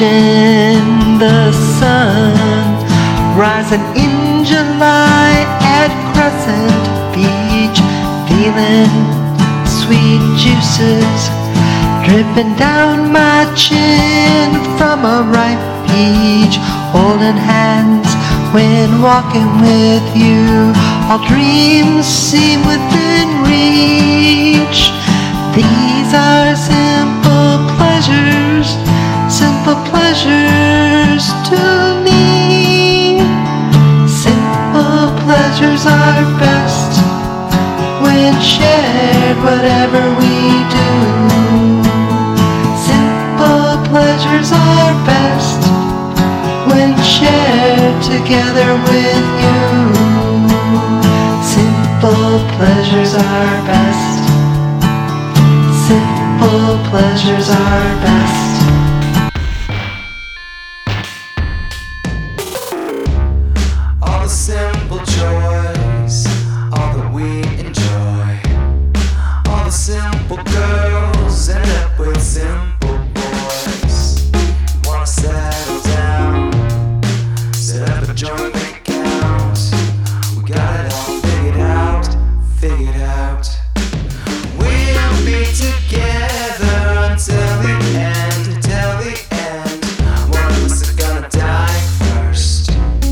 watching the sun rising in July at Crescent Beach, feeling sweet juices dripping down my chin from a ripe peach, holding hands when walking with you. All dreams seem within reach. These are simple pleasures to me. Simple pleasures are best when shared, whatever we do. Simple pleasures are best when shared together with you. Simple pleasures are best. Simple pleasures are best. All the simple joys, all that we enjoy. All the simple girls end up with simple boys. Wanna settle down, set up a joint account. We got it all figured out. We'll be together until the end, till the end. One of us is gonna die first.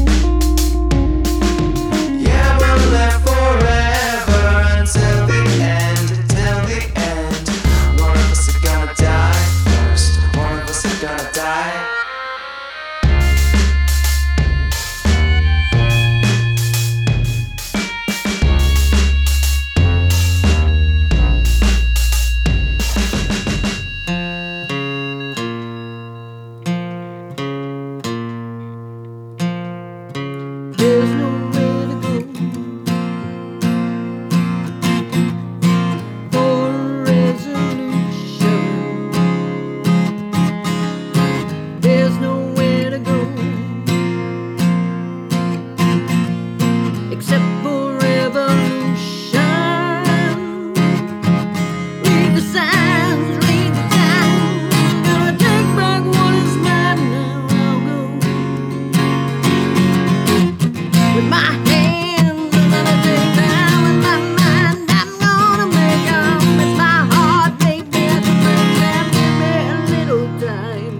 Yeah, we'll live forever until the end, till the end. One of us is gonna die first. One of us is gonna die. There's nowhere to go for a resolution. There's nowhere to go except for revolution. Read the signs, read the times. Gonna take back what is mine now. I'll go with my hands, I'm gonna take down with my mind. I'm gonna make it's my heart, baby. Give me a little time.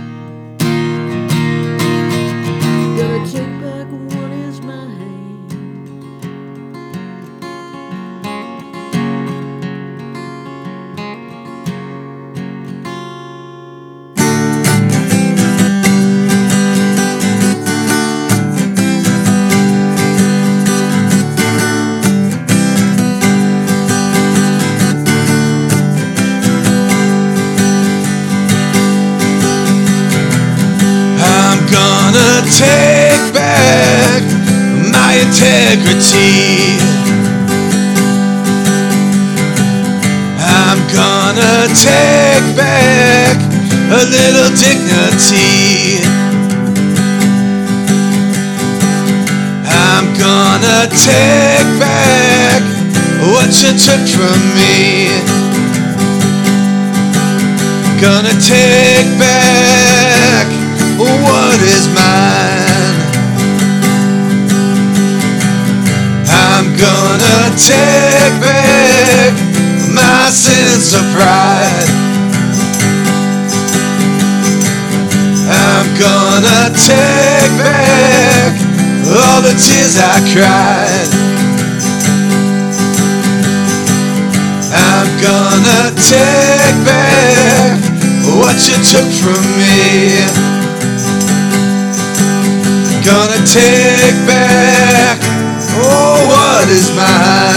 Gonna take back what is mine. I'm gonna take back my integrity. I'm gonna take back a little dignity. I'm gonna take back what you took from me. Gonna take back what is mine. I'm gonna take back my sense of pride. I'm gonna take back all the tears I cried. I'm gonna take back what you took from me. Gonna take back, oh, what is mine.